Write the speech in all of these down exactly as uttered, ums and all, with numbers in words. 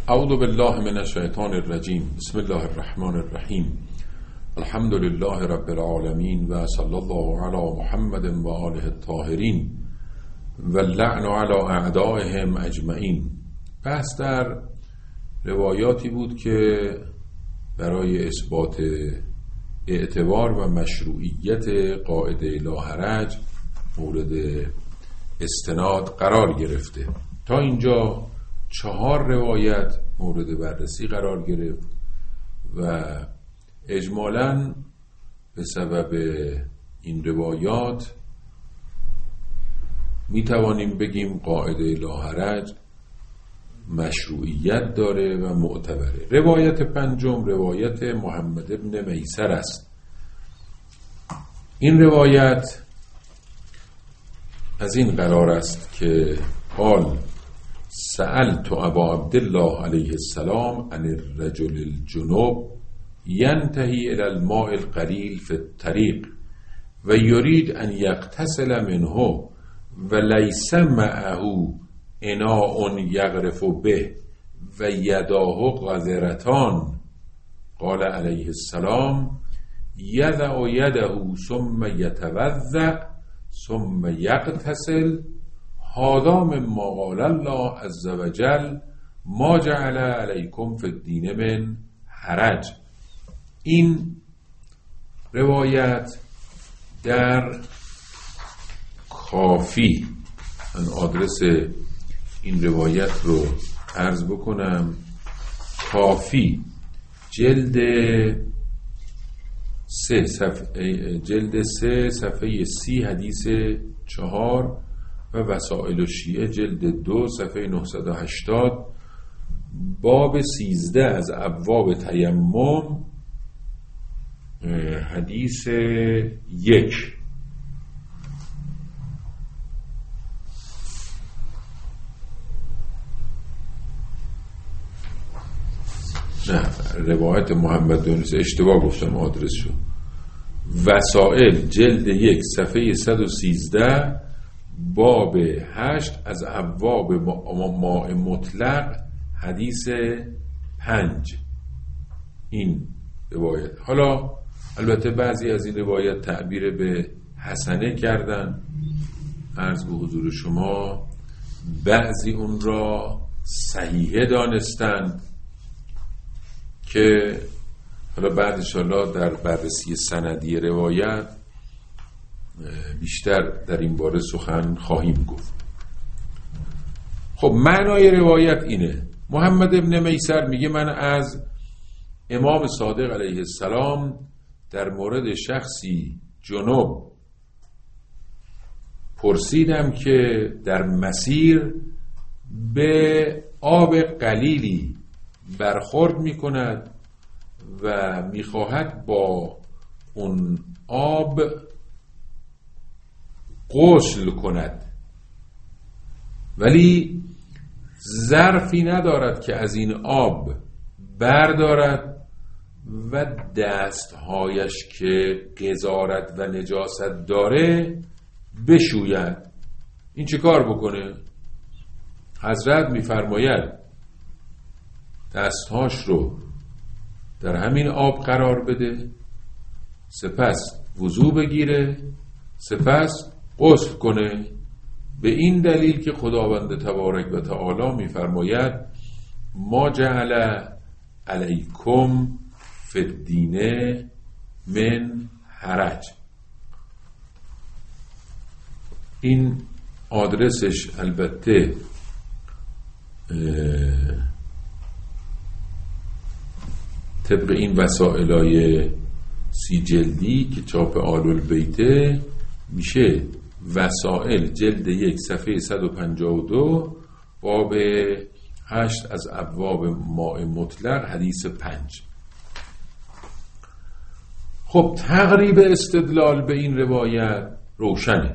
اعوذ بالله من الشیطان الرجیم. بسم الله الرحمن الرحیم. الحمد لله رب العالمین و صلی الله علی محمد و آله الطاهرین و اللعن علی اعدائهم اجمعین. بحث در روایاتی بود که برای اثبات اعتبار و مشروعیت قاعده لا حرج مورد استناد قرار گرفته. تا اینجا چهار روایت مورد بررسی قرار گرفت و اجمالاً به سبب این روایات می توانیم بگیم قاعده لا حرج مشروعیت داره و معتبره. روایت پنجم روایت محمد ابن میسر است. این روایت از این قرار است که قال سألت ابا عبدالله علیه السلام عن الرجل الجنوب ينتهي الى الماء القليل في الطريق و يريد ان يغتسل منه وليس معه اناء يغرف به و يداه قذرتان. قال عليه السلام يضع يده ثم يتوضأ ثم يغتسل هذا مما قال الله عز وجل ما جعل علیکم فی الدین من حرج. این روایت در کافی، من آدرس این روایت رو عرض بکنم، کافی جلد سه صفحه جلد سه صفحه سی حدیث چهار و وسائل الشیعه جلد دو صفحه نهصد و هشتاد باب سیزده از ابواب تیمم حدیث یک. نه روایت محمد بن اشتباه گفتم آدرس شد. وسائل جلد یک صفحه صد و سیزده باب هشت از ابواب ماء مطلق حدیث پنج. این روایت، حالا البته بعضی از این روایت تعبیر به حسنه کردن، عرض به حضور شما، بعضی اون را صحیحه دانستند که حالا بعد انشاءالله در بررسی سندی روایت بیشتر در این باره سخن خواهیم گفت. خب معنای روایت اینه: محمد ابن میسر میگه من از امام صادق علیه السلام در مورد شخصی جنوب پرسیدم که در مسیر به آب قلیلی برخورد میکند و میخواهد با اون آب غسل کند، ولی ظرفی ندارد که از این آب بردارد و دستهایش که قذارت و نجاست داره بشوید. این چه کار بکنه؟ حضرت میفرماید دستهاش رو در همین آب قرار بده، سپس وضو بگیره، سپس غسل کنه. به این دلیل که خداوند تبارک و تعالی میفرماید ما جعل علیکم فی الدین من حرج. این آدرسش البته طبق این وسائلای سی جلدی که چاپ آل البیته میشه وسائل جلد یک صفحه صد و پنجاه و دو باب هشت از ابواب ماء مطلق حدیث پنج. خب تقریب استدلال به این روایت روشنه.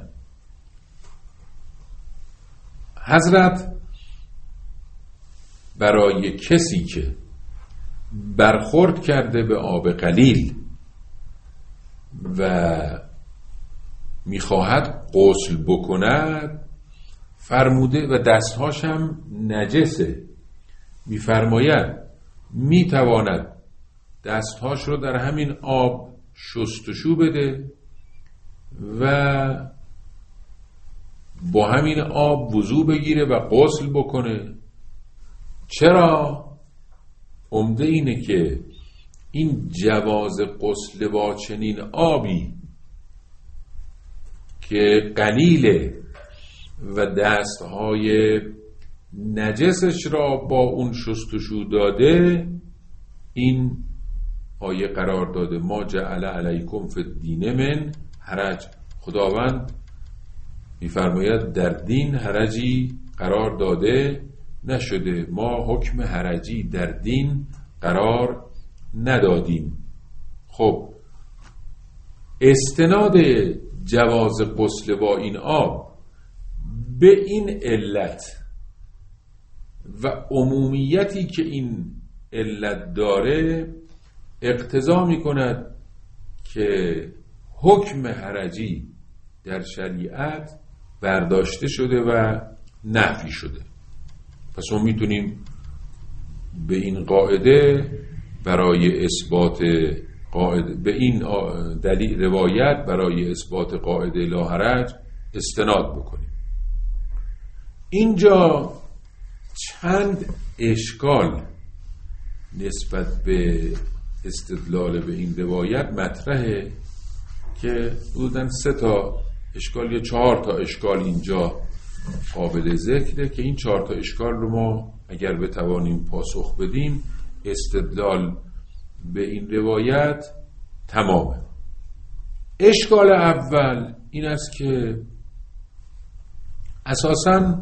حضرت برای کسی که برخورد کرده به آب قلیل و میخواهد غسل بکند فرموده و دستهاش هم نجسه میفرماید میتواند دستهاش رو در همین آب شستشو بده و با همین آب وضو بگیره و غسل بکنه. چرا؟ عمده اینه که این جواز غسل با چنین آبی که قلیله و دستهای نجسش را با اون شستشو داده، این آیه قرار داده ما جعل علیکم فی الدین من حرج. خداوند میفرماید در دین حرجی قرار داده نشده، ما حکم حرجی در دین قرار ندادیم. خب استناد جواز غسل با این آب به این علت و عمومیتی که این علت داره اقتضا می کند که حکم حرجی در شریعت برداشته شده و نفی شده. پس ما میتونیم به این قاعده برای اثبات قاعده به این دلیل روایت برای اثبات قاعده لا حرج استناد بکنیم. اینجا چند اشکال نسبت به استدلال به این روایت مطرحه که حدوداً سه تا اشکال یا چهار تا اشکال اینجا قابل ذکره که این چهار تا اشکال رو ما اگر بتوانیم پاسخ بدیم استدلال به این روایت تمامه. اشکال اول این است که اساساً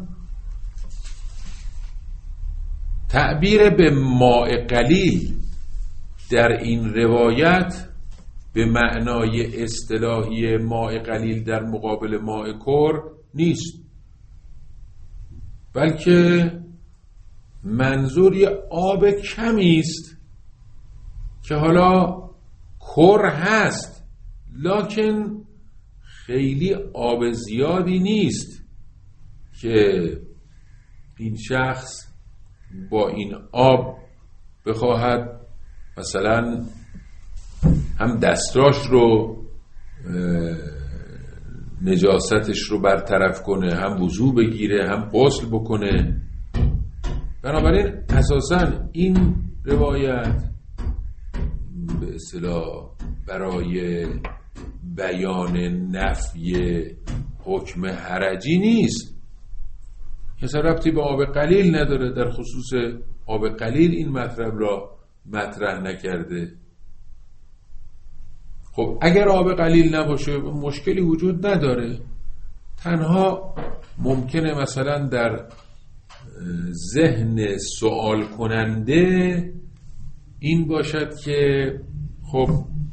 تعبیر به ماء قلیل در این روایت به معنای اصطلاحی ماء قلیل در مقابل ماء کر نیست، بلکه منظور یه آب کمی است که حالا کر هست لکن خیلی آب زیادی نیست که این شخص با این آب بخواهد مثلا هم دستاش رو نجاستش رو برطرف کنه، هم وضو بگیره، هم غسل بکنه. بنابراین اساساً این روایت به اصطلاح برای بیان نفی حکم حرجی نیست، کسی ربطی به آب قلیل نداره. در خصوص آب قلیل این مطلب را مطرح نکرده. خب اگر آب قلیل نباشه مشکلی وجود نداره، تنها ممکنه مثلا در ذهن سوال کننده این باشد که خب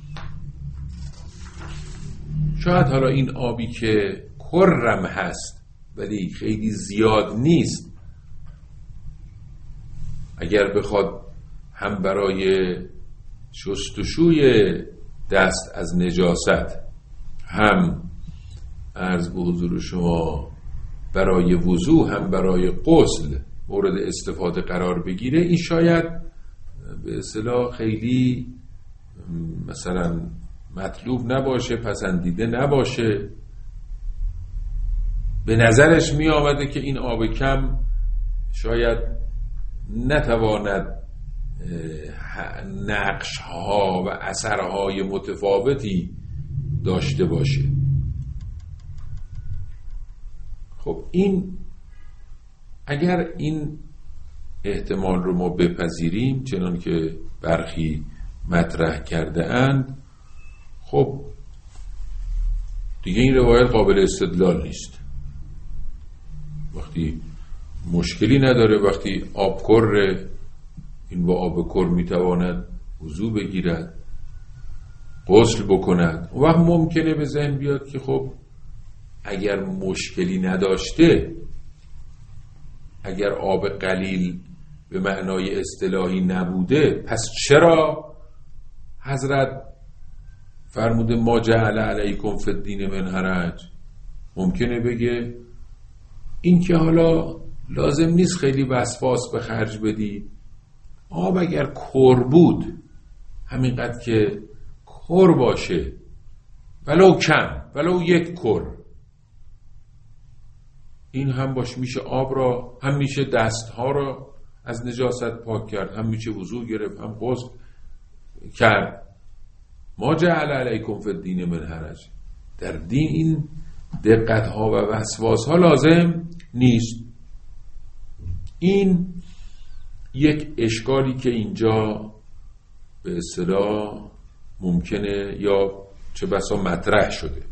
شاید حالا این آبی که کرم هست ولی خیلی زیاد نیست، اگر بخواد هم برای شستشوی دست از نجاست هم عرض به حضور شما برای وضو هم برای غسل مورد استفاده قرار بگیره، این شاید به اصطلاح خیلی مثلا مطلوب نباشه، پسندیده نباشه. به نظرش می آمده که این آب کم شاید نتواند نقش ها و اثرهای متفاوتی داشته باشه. خب این اگر این احتمال رو ما بپذیریم چنان که برخی مطرح کرده اند، خب دیگه این روایت قابل استدلال نیست. وقتی مشکلی نداره، وقتی آب کره، این با آب کر میتواند وضو بگیرد، غسل بکند، اون وقت ممکنه به ذهن بیاد که خب اگر مشکلی نداشته، اگر آب قلیل به معنای اصطلاحی نبوده، پس چرا حضرت فرموده ما جعل علیکم فی الدین من حرج؟ ممکنه بگه این که حالا لازم نیست خیلی وسواس به خرج بدی، آب اگر کر بود، همینقدر که کر باشه، ولو کم، ولو یک کر، این هم باش میشه آب را، هم میشه دستها را از نجاست پاک کرد، هم میشه وضو گرفت، هم غسل کرد. ما جعل علیکم فی الدین من حرج. در دین این دقت ها و وسواس ها لازم نیست. این یک اشکالی که اینجا به اصطلاح ممکنه یا چه بسا مطرح شده.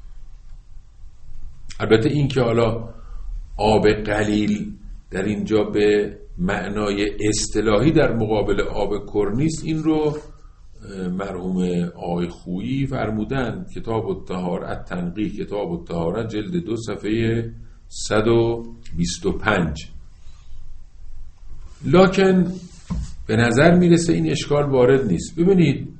البته این که حالا آب قلیل در اینجا به معنای اصطلاحی در مقابل آب کر نیست، این رو مرحوم آقای خویی فرمودن. کتاب الطهارة التنقیح، کتاب الطهارة جلد دو صفحه صد و بیست و پنج. لکن به نظر میرسه این اشکال وارد نیست. ببینید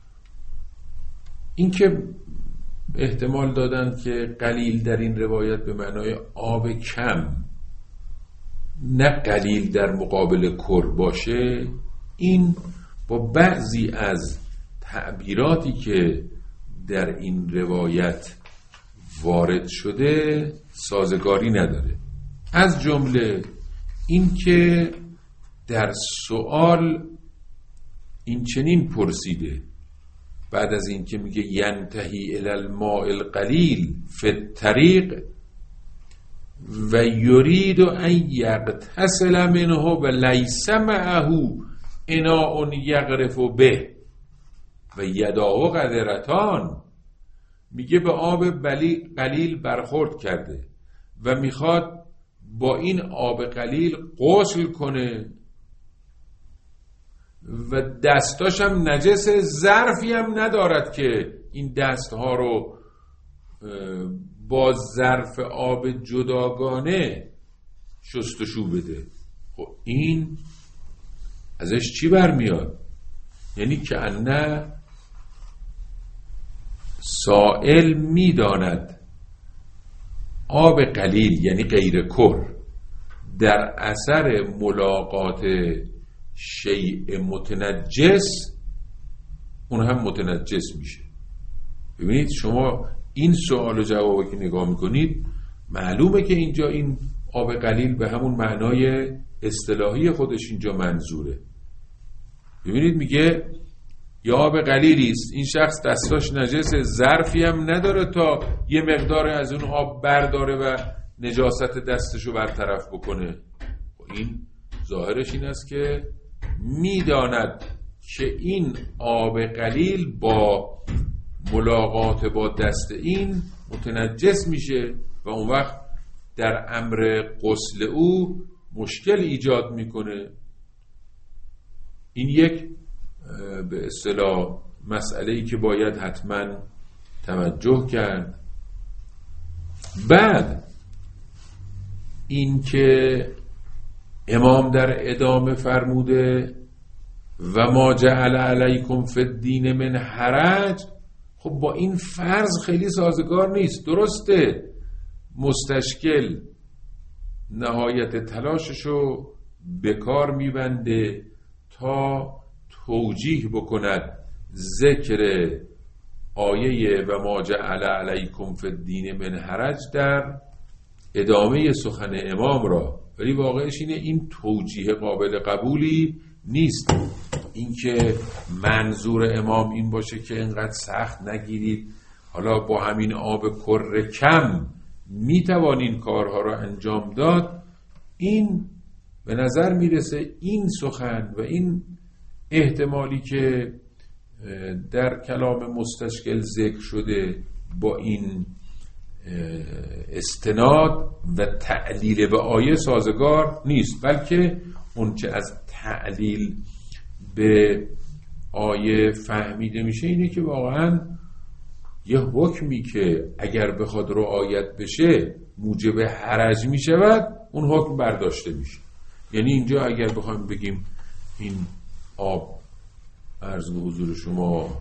این که احتمال دادن که قلیل در این روایت به معنای آب کم، نه قلیل در مقابل کر باشه، این با بعضی از تعبیراتی که در این روایت وارد شده سازگاری نداره. از جمله این که در سوال این چنین پرسیده، بعد از این که میگه ینتهی الی الماء القلیل فی الطریق و یرید ان یغتسل منه و لیس معه اناء یغرف به و یداه قدرتان، میگه به آب قلیل برخورد کرده و میخواد با این آب قلیل غسل کنه و دستاش هم نجس، ظرفی هم ندارد که این دستها رو با ظرف آب جداگانه شستشو بده. خب این ازش چی برمیاد؟ یعنی که انه سائل میداند آب قلیل یعنی غیر کر در اثر ملاقات شیء متنجس اون هم متنجس میشه. ببینید شما این سوال و جوابی که نگاه میکنید معلومه که اینجا این آب قلیل به همون معنای اصطلاحی خودش اینجا منظوره. ببینید میگه یا آب قلیلی است، این شخص دستاش نجسه، ظرفی هم نداره تا یه مقدار از اون آب برداره و نجاست دستشو برطرف بکنه. این ظاهرش این است که میداند که این آب قلیل با ملاقات با دست این متنجس میشه و اون وقت در امر غسل او مشکل ایجاد میکنه. این یک به اصطلاح مسئله‌ای که باید حتما توجه کرد. بعد این که امام در ادامه فرموده و ما جعل علیکم فی الدین من حرج، خب با این فرض خیلی سازگار نیست. درسته مستشکل نهایت تلاششو به کار میبنده تا توجیه بکند ذکر آیه و ما جعل علیکم فی الدین من حرج در ادامه سخن امام را، ولی واقعش اینه این توجیه قابل قبولی نیست. اینکه منظور امام این باشه که اینقدر سخت نگیرید، حالا با همین آب کر کم میتوانین کارها را انجام داد، این به نظر میرسه این سخن و این احتمالی که در کلام مستشکل ذکر شده با این استناد و تعلیل به آیه سازگار نیست، بلکه اونچه از تعلیل به آیه فهمیده میشه اینه که واقعا یه حکمی که اگر بخواد رعایت بشه موجب حرج میشود، اون حکم برداشته میشه. یعنی اینجا اگر بخوایم بگیم این آب، عرض به حضور شما،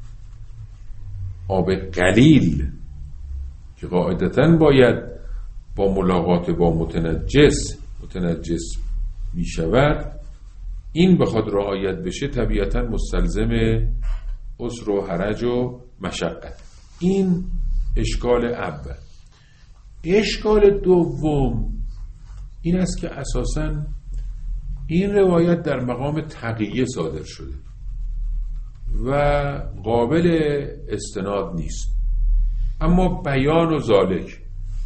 آب قلیل که قاعدتاً باید با ملاقات با متنجس متنجس می شود، این بخواد رعایت بشه طبیعتا مستلزم عسر و حرج و مشقت. این اشکال اول. اشکال دوم این است که اساساً این روایت در مقام تقیه صادر شده و قابل استناد نیست، اما بیان و ذالک.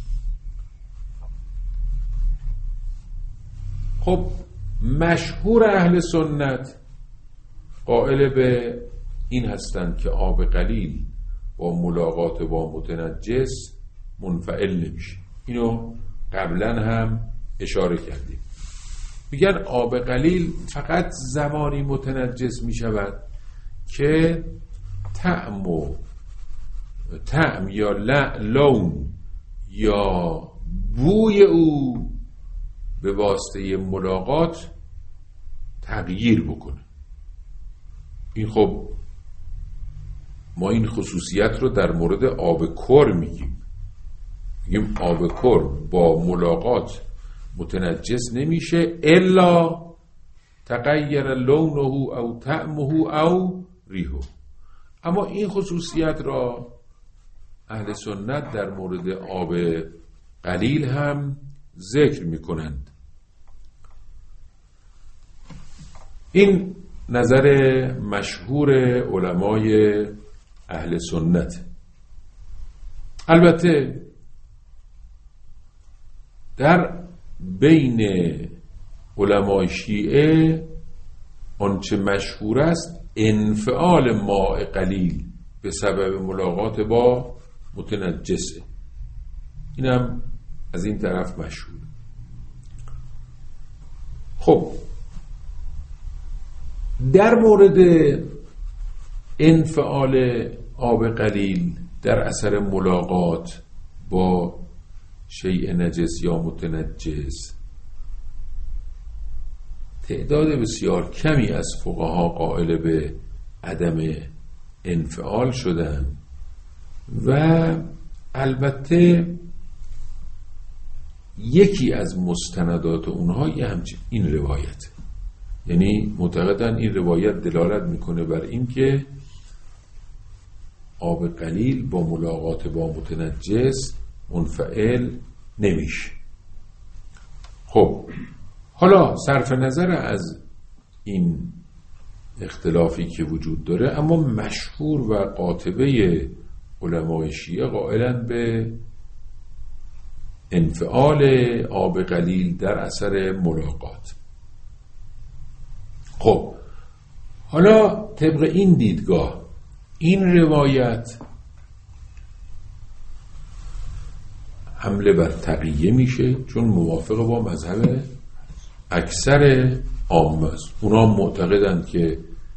خب مشهور اهل سنت قائل به این هستند که آب قلیل با ملاقات با متنجس منفعل نمیشه. اینو قبلا هم اشاره کردیم. میگن آب قلیل فقط زمانی متنجس میشود که طعم و طعم یا لون یا بوی او به واسطه ملاقات تغییر بکنه. این خب ما این خصوصیت رو در مورد آب کر میگیم. میگیم آب کر با ملاقات متنجس نمیشه الا تغییر لونه او طعمه او ریحه. اما این خصوصیت را اهل سنت در مورد آب قلیل هم ذکر میکنند. این نظر مشهور علمای اهل سنت. البته در بین علمای شیعه آنچه مشهور است انفعال ماء قلیل به سبب ملاقات با متنجسه. اینم از این طرف مشهور. خب در مورد انفعال آب قلیل در اثر ملاقات با شیء نجس یا متنجس تعداد بسیار کمی از فقها قائل به عدم انفعال شدن و البته یکی از مستندات اونها یه همچین این روایت، یعنی معتقدن این روایت دلالت میکنه بر این که آب قلیل با ملاقات با متنجس منفعل نمیشه. خب حالا صرف نظر از این اختلافی که وجود داره، اما مشهور و قاطبه علمای شیعه قائلن به انفعال آب قلیل در اثر ملاقات. خب حالا طبق این دیدگاه این روایت حمله بر تقیه میشه چون موافق با مذهب اکثر عامه است. اونا معتقدند که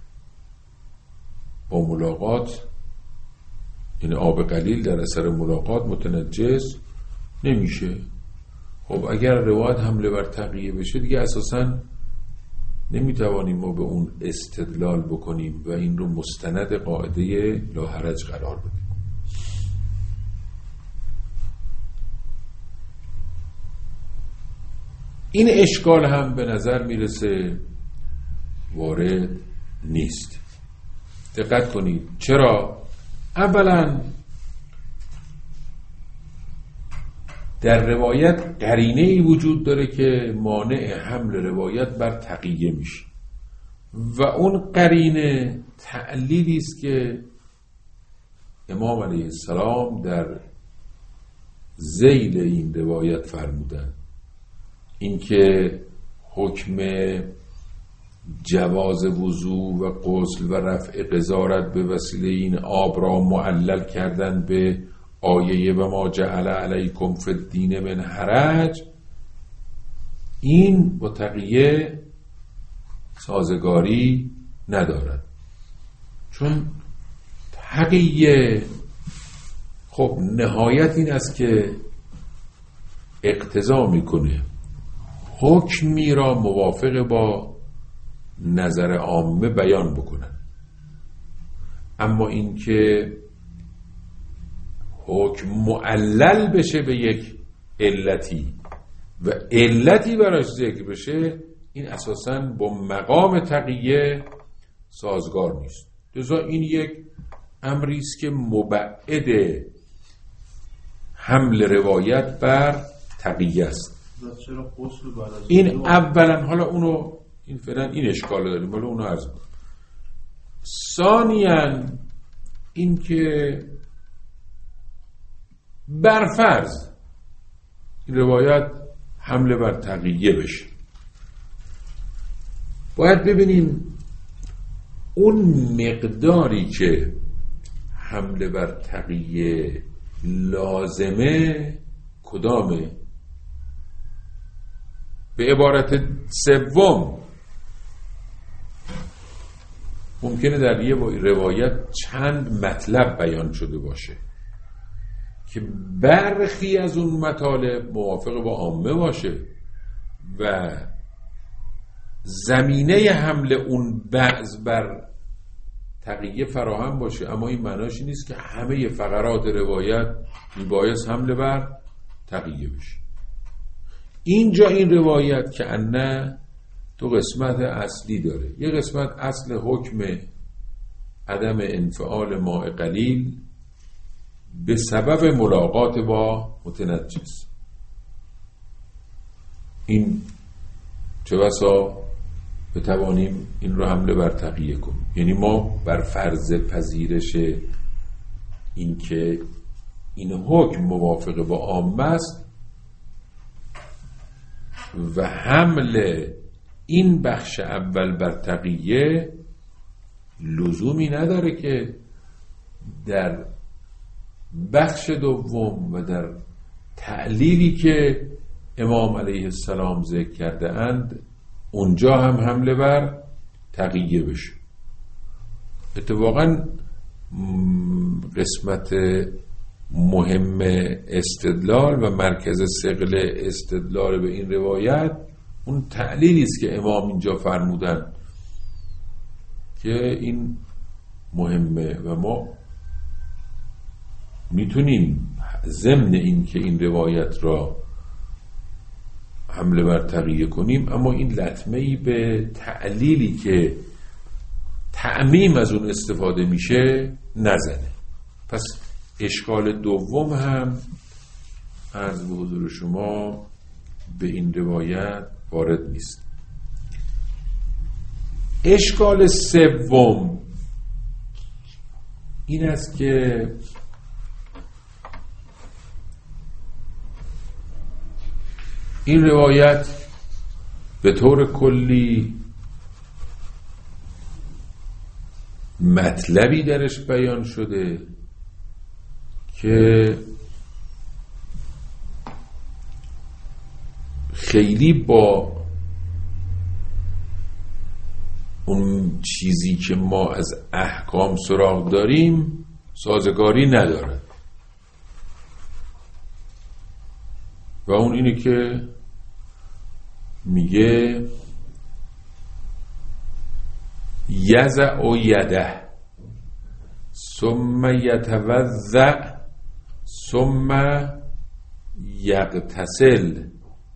با ملاقات، یعنی آب قلیل در اثر ملاقات متنجس نمیشه. خب اگر روایت حمله بر تقیه بشه دیگه اساساً نمیتوانیم ما به اون استدلال بکنیم و این رو مستند قاعده لا حرج قرار بدیم. این اشکال هم به نظر میرسه وارد نیست. دقت کنید. چرا؟ اولا در روایت قرینه‌ای وجود داره که مانع حمل روایت بر تقیه میشه و اون قرینه تعلیلی است که امام علیه السلام در ذیل این روایت فرمودن، این که حکم جواز وضو و غسل و رفع قذارت به وسیله این آب را معلل کردن به آیه و ما جعل علیکم فی الدین من حرج. این با تقیه سازگاری ندارد، چون تقیه خب نهایت این است که اقتضا میکنه حکمی را موافق با نظر عامه بیان بکنن، اما این که حکم معلل بشه به یک علتی و علتی براش ذکر بشه، این اساساً با مقام تقیه سازگار نیست. لذا این یک امری است که مبعد حمل روایت بر تقیه است. این اولا، حالا اونو این فعلا این اشکال داریم، حالا اونو عرض کنم. ثانیاً این که برفرض این روایت حمله بر تقیه بشه، باید ببینیم اون مقداری که حمله بر تقیه لازمه کدامه. به عبارت سوم ممکنه در یه روایت چند مطلب بیان شده باشه که برخی از اون مطالب موافق با عامه باشه و زمینه حمل اون بعض بر تقیه فراهم باشه، اما این معناش نیست که همه فقرات روایت میبایست حمله بر تقیه بشه. اینجا این روایت که انه دو قسمت اصلی داره. یه قسمت اصل حکم عدم انفعال ماء قلیل به سبب ملاقات با متنجس. این چه بسا بتوانیم این رو حمله بر تقیه کنیم. یعنی ما بر فرض پذیرش این که این حکم موافق با عامه است و حمل این بخش اول بر تقیه لزومی نداره که در بخش دوم و در تعلیلی که امام علیه السلام ذکر کرده اند اونجا هم حمله بر تقیه بشه. اتفاقا قسمت مهم استدلال و مرکز ثقل استدلال به این روایت اون تعلیلی است که امام اینجا فرمودن که این مهمه و ما میتونیم ضمن این که این روایت را حمله بر تقیه کنیم، اما این لطمه‌ای به تعلیلی که تعمیم از اون استفاده میشه نزنه. پس اشکال دوم هم عرض به حضور شما به این روایت وارد نیست. اشکال سوم این است که این روایت به طور کلی مطلبی درش بیان شده که خیلی با اون چیزی که ما از احکام سراغ داریم سازگاری نداره و اون اینه که میگه یزع و یده ثم یتوضع ثم یغتسل.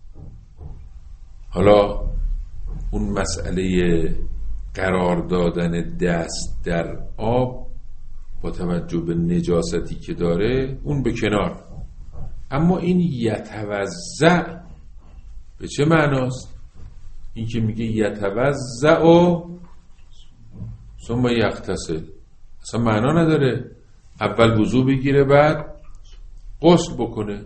حالا اون مسئله قرار دادن دست در آب با توجه به نجاستی که داره اون به کنار، اما این یتوضع به چه معناست؟ این که میگه یتوضع و ثم یغتسل اصلا معنا نداره اول وضو بگیره بعد غسل بکنه.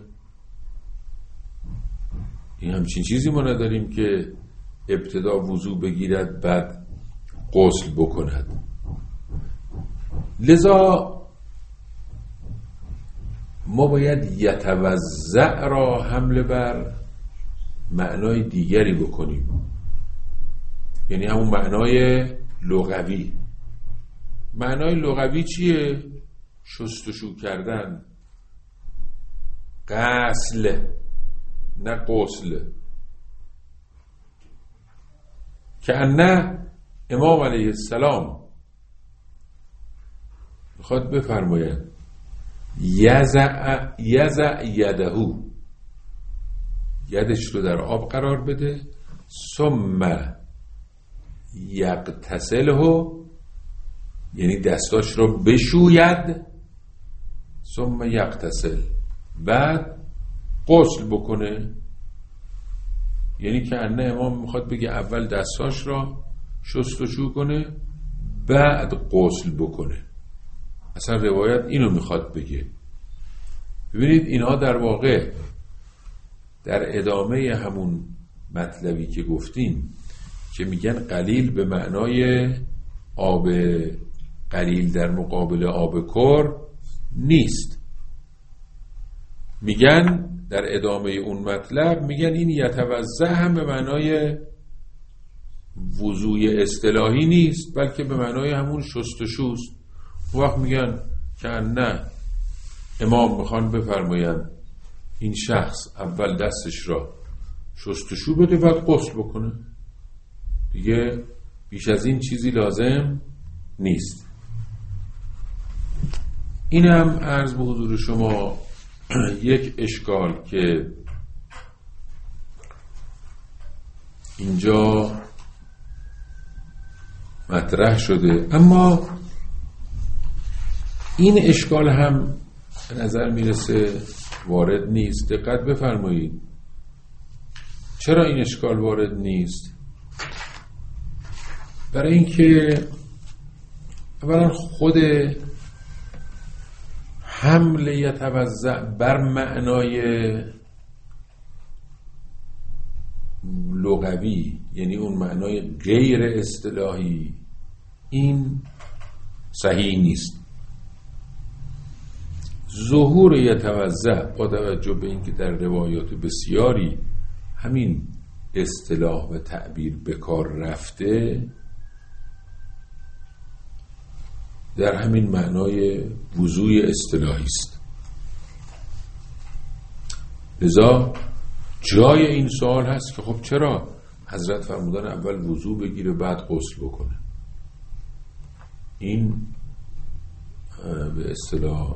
این همچین چیزی ما نداریم که ابتدا وضو بگیرد بعد غسل بکند. لذا ما باید یتوضع را حمله بر معنای دیگری بکنیم، یعنی همون معنای لغوی. معنای لغوی چیه؟ شستشو کردن، غسل نه غسل. که نه امام علیه السلام میخواد بفرماید یزع یزع یدهو، یدش رو در آب قرار بده، ثم یغتسله، یعنی دستاش رو بشوید، ثم یغتسل، بعد غسل بکنه. یعنی که انه امام میخواد بگه اول دستاش را شستشو کنه بعد غسل بکنه. اصلا روایت اینو میخواد بگه. ببینید اینها در واقع در ادامه همون مطلبی که گفتیم که میگن قلیل به معنای آب قلیل در مقابل آب کر نیست. میگن در ادامه اون مطلب میگن این یتوضأ هم به معنای وضوء اصطلاحی نیست، بلکه به معنای همون شستشوست. وقت میگن که نه، امام میخوان بفرماین این شخص اول دستش را شستشو بده بعد غسل بکنه. دیگه بیش از این چیزی لازم نیست. این هم عرض به حضور شما یک اشکال که اینجا مطرح شده، اما این اشکال هم به نظر میرسه وارد نیست. دقت بفرمایید. چرا این اشکال وارد نیست؟ برای اینکه اولا خود حمل یتوضأ بر معنای لغوی، یعنی اون معنای غیر اصطلاحی، این صحیح نیست. ظهور یتوضأ با توجه به اینکه در روایات بسیاری همین اصطلاح و تعبیر به کار رفته، در همین معنای وضوء اصطلاحی است. لذا جای این سوال هست که خب چرا حضرت فرمودن اول وضوء بگیره بعد غسل بکنه؟ این به اصطلاح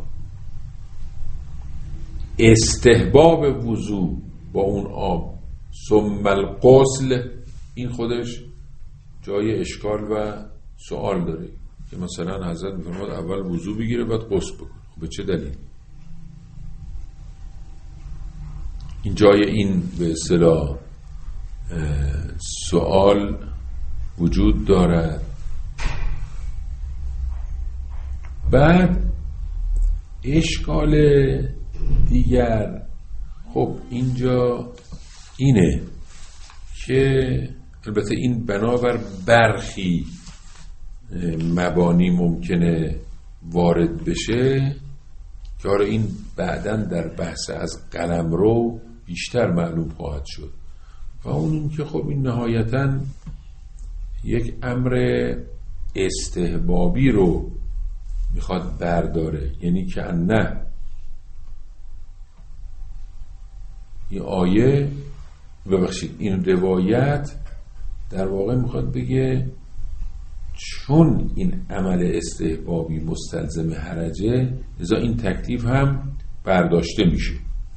استحباب وضوء با اون آب ثم الغسل، این خودش جای اشکال و سوال داره که مثلا حضرت میفرماد اول وضوء بگیره بعد غسل بکنه. خب به چه دلیل؟ این جای این به اصطلاح سوال وجود دارد. بعد اشکال دیگر خب اینجا اینه که البته این بنابر برخی مبانی ممکنه وارد بشه که آره این بعداً در بحث از قلمرو بیشتر معلوم خواهد شد، و اون این که خب این نهایتاً یک امر استحبابی رو میخواد برداره. یعنی که نه، این آیه ببخشید این روایت در واقع میخواد بگه چون این عمل استحبابی مستلزم حرجه، لذا این تکلیف هم برداشته میشه.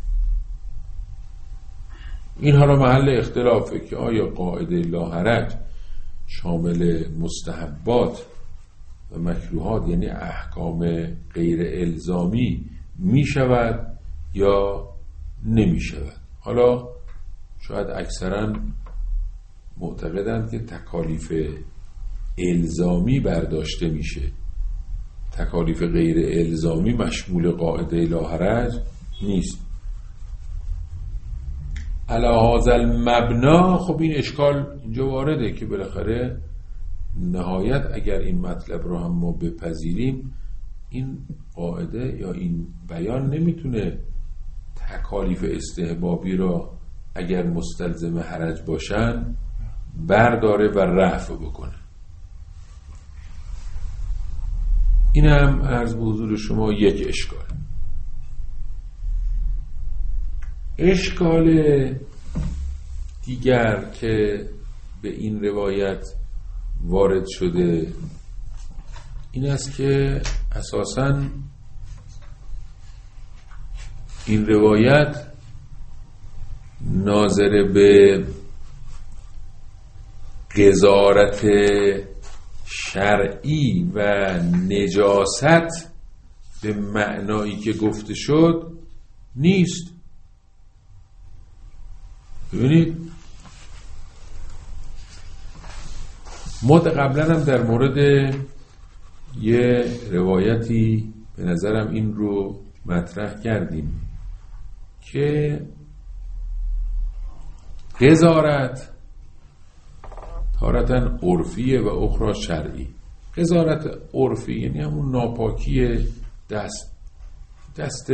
این حالا محل اختلافه که آیا قاعده لا حرج شامل مستحبات و مکروهات یعنی احکام غیر الزامی میشود یا نمیشود. حالا شاید اکثرا معتقدند که تکالیف الزامی برداشته میشه، تکالیف غیر الزامی مشمول قاعده لا حرج نیست. علی هذا المبنا خب این اشکال اینجا وارده که بالاخره نهایت اگر این مطلب رو هم ما بپذیریم، این قاعده یا این بیان نمیتونه تکالیف استحبابی را اگر مستلزم حرج باشن برداره و رفع بکنه. این هم عرض به حضور شما یک اشکال. اشکال دیگر که به این روایت وارد شده این است که اساساً این روایت ناظر به قضاوت شرعی و نجاست به معنایی که گفته شد نیست. ببینید ما قبلا هم در مورد یه روایتی به نظرم این رو مطرح کردیم که قضاوت تارتاً عرفیه و اخرى شرعی. قضاوت عرفی یعنی همون ناپاکی دست دست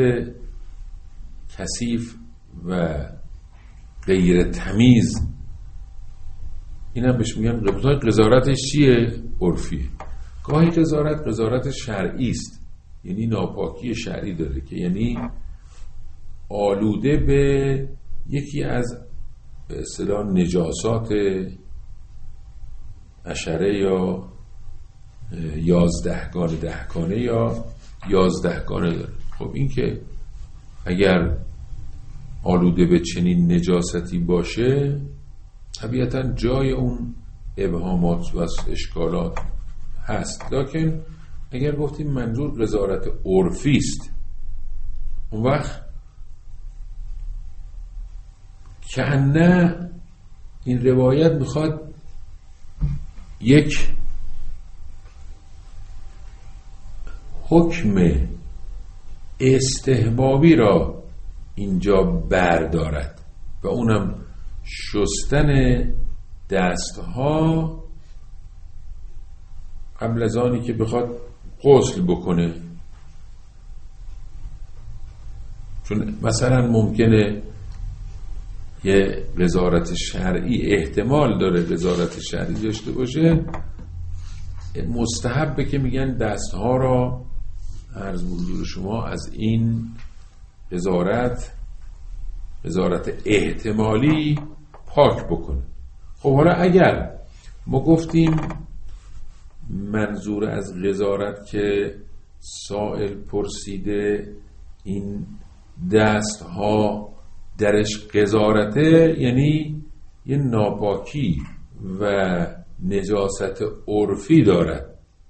کثیف و غیر تمیز، این هم بهش میگن قضاوتش چیه؟ عرفیه. گاهی قضاوت قضاوت شرعی است، یعنی ناپاکی شرعی داره که یعنی آلوده به یکی از به اصطلاح نجاسات عشره یا یازدهگانه دهگانه یا یازدهگانه داره. خب این که اگر آلوده به چنین نجاستی باشه طبیعتا جای اون ابهامات و اشکالات هست، لکن اگر گفتیم منظور قضاوت عرفی است، اون وقت که نه این روایت میخواد یک حکم استحبابی را اینجا بردارد و اونم شستن دستها قبل از آنی که بخواد غسل بکنه. چون مثلا ممکنه یه قضاوت شرعی احتمال داره قضاوت شرعی داشته باشه، مستحبه که میگن دستها را عرض حضور شما از این قضاوت قضاوت احتمالی پاک بکنه. خب حالا اگر ما گفتیم منظور از قضاوت که سائل پرسیده این دستها درش قذارته، یعنی یه ناپاکی و نجاست عرفی دارد،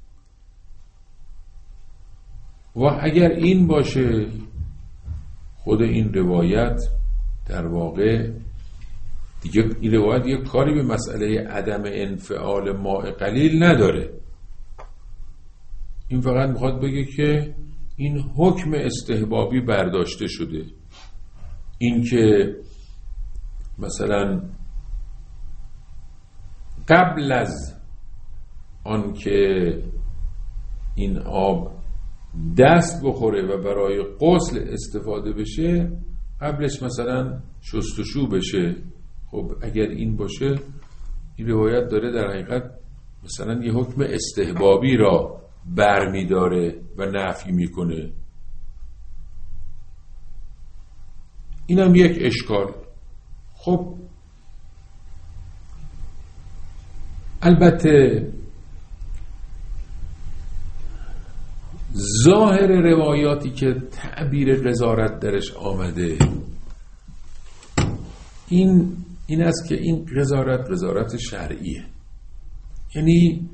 و اگر این باشه خود این روایت در واقع دیگه این روایت یه کاری به مسئله عدم انفعال ماء قلیل نداره. این فقط میخواد بگه که این حکم استحبابی برداشته شده. این که مثلا قبل از آن که این آب دست بخوره و برای غسل استفاده بشه قبلش مثلا شستشو بشه. خب اگر این باشه این روایت داره در حقیقت مثلا یه حکم استحبابی را برمی داره و نفی میکنه. اینم یک اشکال. خب البته ظاهر روایاتی که تعبیر قضاوت درش آمده این این است که این قضاوت قضاوت شرعیه، یعنی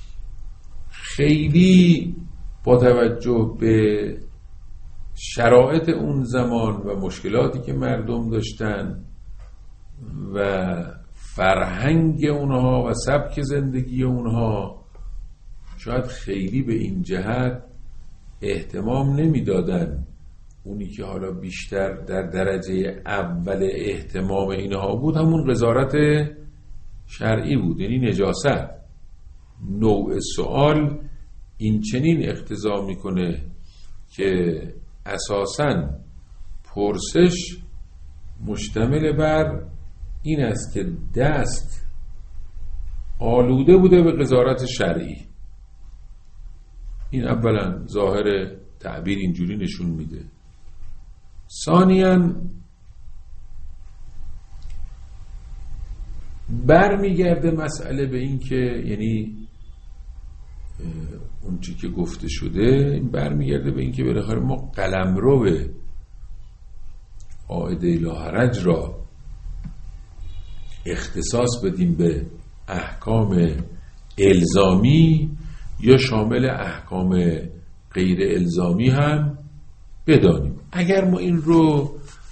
خیلی با توجه به شرایط اون زمان و مشکلاتی که مردم داشتن و فرهنگ اونها و سبک زندگی اونها شاید خیلی به این جهت اهتمام نمیدادن. اونی که حالا بیشتر در درجه اول اهتمام اینها بود همون قضاوت شرعی بود، یعنی نجاست. نوع سوال این چنین اقتضا میکنه که اساساً پرسش مشتمل بر این است که دست آلوده بوده به قضاوت شرعی. این اولا ظاهر تعبیر اینجوری نشون میده. ثانیاً برمیگرده مسئله به این که یعنی اون چی که گفته شده برمیگرده به این که بالاخره ما قلمرو قاعده لا حرج را اختصاص بدیم به احکام الزامی یا شامل احکام غیر الزامی هم بدانیم. اگر ما این رو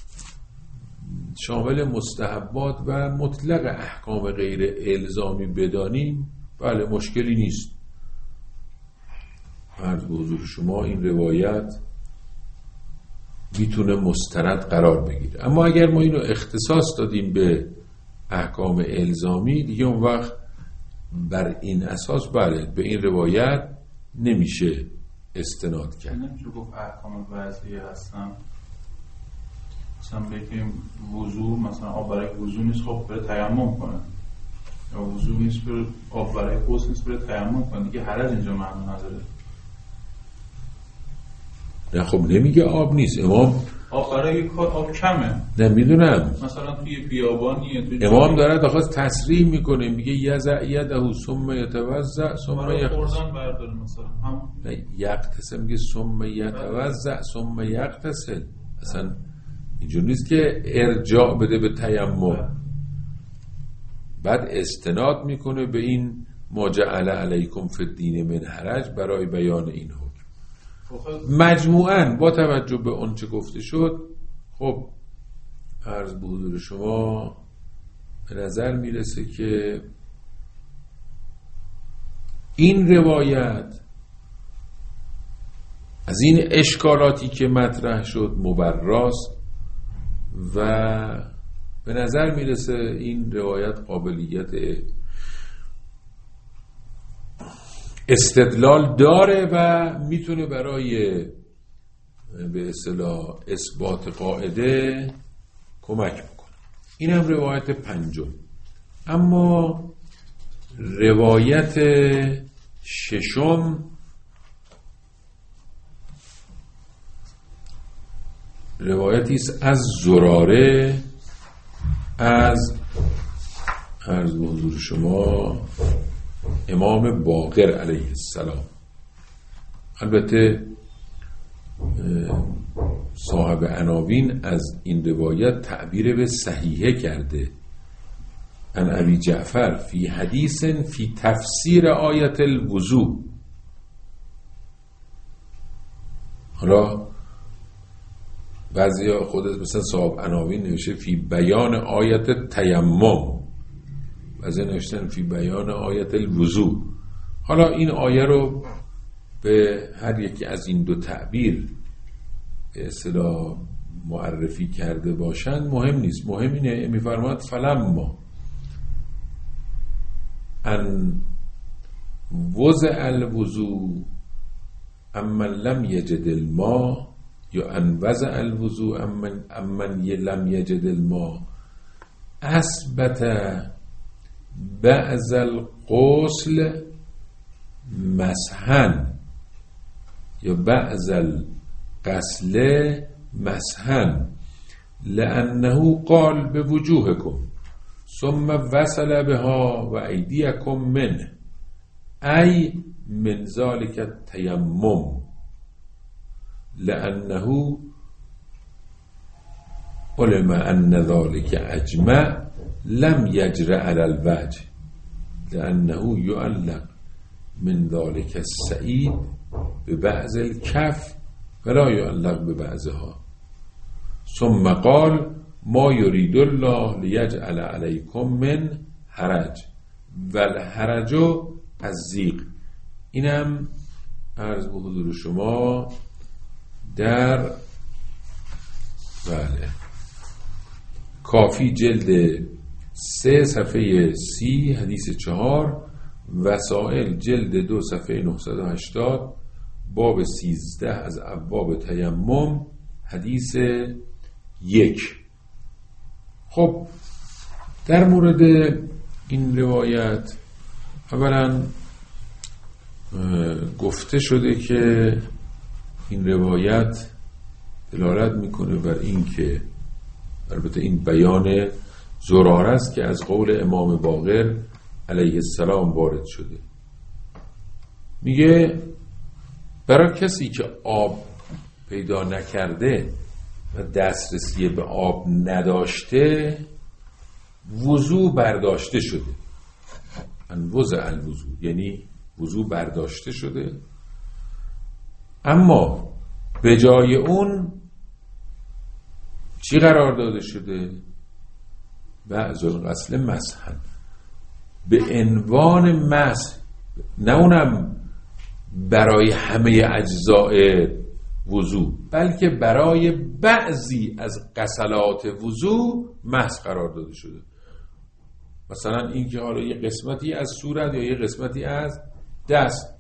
شامل مستحبات و مطلق احکام غیر الزامی بدانیم، بله مشکلی نیست. عرض به حضور شما این روایت میتونه مستند قرار بگیره. اما اگر ما اینو اختصاص دادیم به احکام الزامی، دیگه اون وقت بر این اساس بله به این روایت نمیشه استناد کرد. نمیشه گفت احکام وضعی هستن. مثلا بگیم وضو، مثلا آب برای وضو نیست، خب بره تیمم کنه، یا وضو نیست بره آب برای غسل نیست بره تیمم کنه، دیگه حرج اینجا معنی نداره. نه خب نمیگه آب نیست، امام آب برای کار آب کمه. نه میدونم، مثلا توی بیابانیه توی امام داره داخل تصریح میکنه، میگه یزع یده ثم یتوضع ثم یغتسل برداره، مثلا هم نه یغتسل، میگه ثم یتوضع ثم یغتسل. اصلا اینجور نیست که ارجاع بده به تیمم، بعد استناد میکنه به این ما جعل علیکم فی الدین من حرج برای بیان این حکم. مجموعاً با توجه به اون چه گفته شد، خب عرض به حضور شما به نظر میرسه که این روایت از این اشکالاتی که مطرح شد مبراست و به نظر میرسه این روایت قابلیت استدلال داره و میتونه برای به اصطلاح اثبات قاعده کمک بکنه. این هم روایت پنجم. اما روایت ششم روایتی است از زراره از عرض به حضور شما امام باقر علیه السلام. البته صاحب عناوین از این روایت تعبیر به صحیحه کرده، ان ابی جعفر فی حدیث فی تفسیر آیت الوضو. حالا بعضی خود مثلا صاحب عناوین نوشته فی بیان آیت تیمم، بعضی نوشتن فی بیان آیت الوضو. حالا این آیه رو به هر یکی از این دو تعبیر به اصطلاح معرفی کرده باشند مهم نیست. مهم اینه میفرماد فلما ان وضع الوضو اما لم یجد الماء، یا ان وضع الوضو اما لم یجد الماء اثبت بعض الغسل مسحن یا بعض الغسل مسحن لانه قال بوجوهکم ثم وصل بها و ایدیکم منه ای من ذلك التیمم لانه علم ان ذلك اجمع لم یجر علی الوجه لانه یعلق من ذلك السعید به بعض الکف ولا یعلق به بعضها. ثم قال ما یرید الله لیجعل علیکم من حرج والحرج الضیق. اینم عرض به حضور شما در بله کافی جلد سه صفحه سی حدیث چهار، وسائل جلد دو صفحه نهصد و هشتاد باب سیزده از ابواب تیمم حدیث یک. خب در مورد این روایت اولا گفته شده که این روایت دلالت میکنه بر این که البته این بیان زراره است که از قول امام باقر علیه السلام وارد شده. میگه برای کسی که آب پیدا نکرده و دسترسی به آب نداشته وضو برداشته شده. انوز الوضو، یعنی وضو برداشته شده، اما به جای اون چی قرار داده شده؟ بعض الغسل مسحن، به عنوان مسح، نه اونم برای همه اجزاء وضو، بلکه برای بعضی از غسلات وضو مسح قرار داده شده. مثلا این که حالا یه قسمتی از صورت یا یه قسمتی از دست،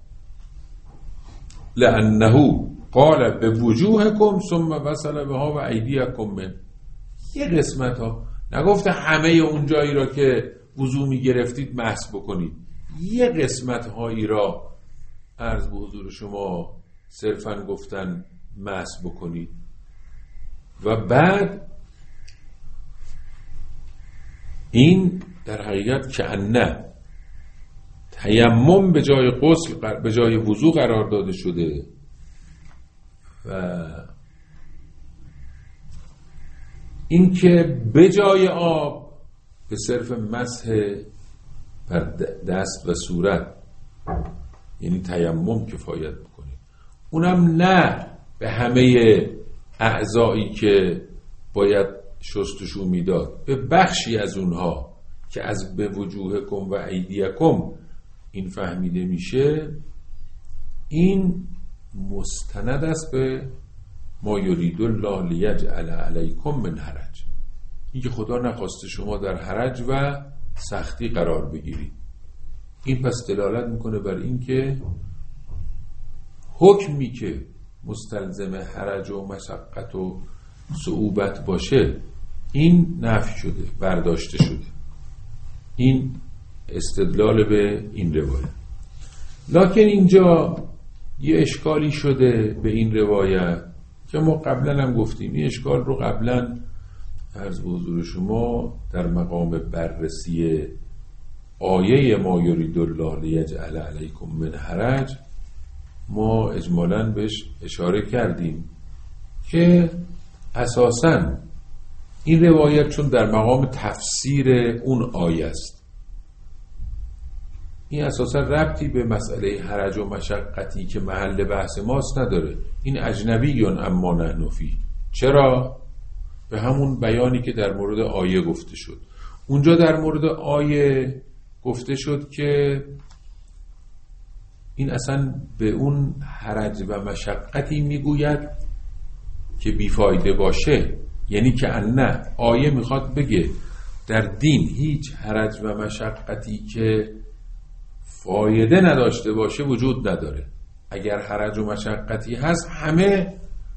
لأنه قال به وجوهکم ثم وصل بها و ایدیکم من، یه قسمت ها، نگفته همه اون جایی را که وضو می گرفتید مسح بکنید، یه قسمت هایی را عرض به حضور شما صرفاً گفتن مسح بکنید. و بعد این در حقیقت که نه تیمم به جای غسل به جای وضو قرار داده شده و این که به جای آب به صرف مسح بر دست و صورت یعنی تیمم کفایت بکنه، اونم نه به همه اعضایی که باید شستشو میداد، به بخشی از اونها که از به وجوهکم و ایدیکم این فهمیده میشه. این مستند است به ما یرید الله لیجعل علیکم من حرج، این که خدا نخواسته شما در حرج و سختی قرار بگیرید. این پس دلالت میکنه بر این که حکمی که مستلزم حرج و مشقت و صعوبت باشه این نفی شده، برداشته شده. این استدلال به این روایت. لکن اینجا یه اشکالی شده به این روایت که ما قبلا هم گفتیم، این اشکال رو قبلا عرض به حضور شما در مقام بررسی آیه ما یرید الله لیجعل علیکم من حرج ما اجمالاً بهش اشاره کردیم که اساساً این روایت چون در مقام تفسیر اون آیه است، این اساساً ربطی به مسئله حرج و مشقتی که محل بحث ماست نداره. این اجنبیون اما نحن فیه. چرا؟ به همون بیانی که در مورد آیه گفته شد. اونجا در مورد آیه گفته شد که این اصلا به اون حرج و مشقتی میگوید که بیفایده باشه، یعنی که نه، آیه میخواد بگه در دین هیچ حرج و مشقتی که فایده نداشته باشه وجود نداره. اگر حرج و مشقتی هست همه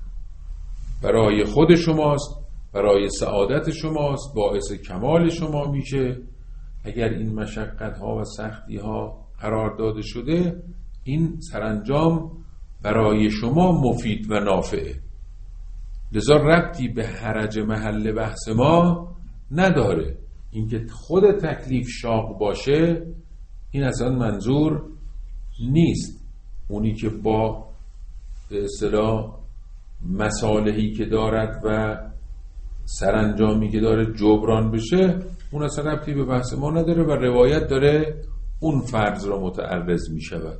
برای خود شماست، برای سعادت شماست، باعث کمال شما میشه. اگر این مشقت ها و سختی ها قرار داده شده این سرانجام برای شما مفید و نافعه، لذا ربطی به حرج محل بحث ما نداره. اینکه خود تکلیف شاق باشه این اصلا منظور نیست. اونی که با به اصطلاح مصالحی که دارد و سرانجامی که داره جبران بشه اون اصلا ربطی به بحث ما نداره و روایت داره اون فرض را متعرض می شود.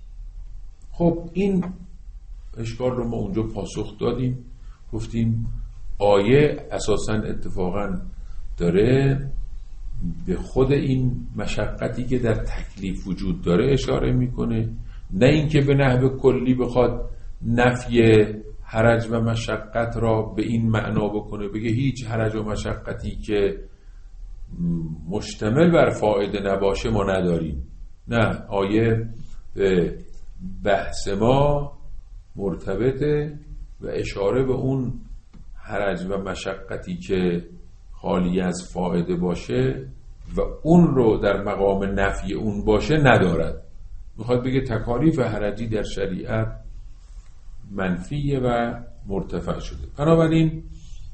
خب این اشکال رو ما اونجا پاسخ دادیم، گفتیم آیه اساساً اتفاقاً داره به خود این مشقتی که در تکلیف وجود داره اشاره میکنه، نه اینکه به نحو کلی بخواد نفی حرج و مشقت را به این معنا بکنه، بگه هیچ حرج و مشقتی که مشتمل بر فایده نباشه ما نداریم. نه، آیه به بحث ما مرتبطه و اشاره به اون حرج و مشقتی که خالی از فایده باشه و اون رو در مقام نفی اون باشه ندارد. میخواد بگه تکالیف حرجی در شریعت منفیه و مرتفع شده. بنابراین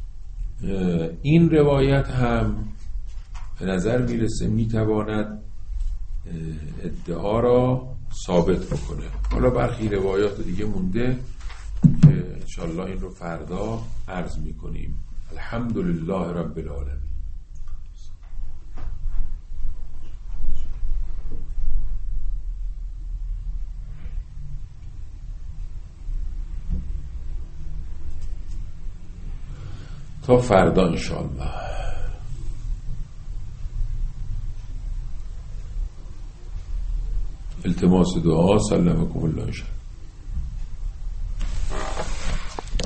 این روایت هم به نظر میرسه میتواند ادعا را ثابت بکنه. حالا برخی روایات دیگه مونده که انشاءالله این رو فردا عرض میکنیم. الحمدلله رب العالمین. تا فردا انشاءالله. التماس دعا. سلمکم الله.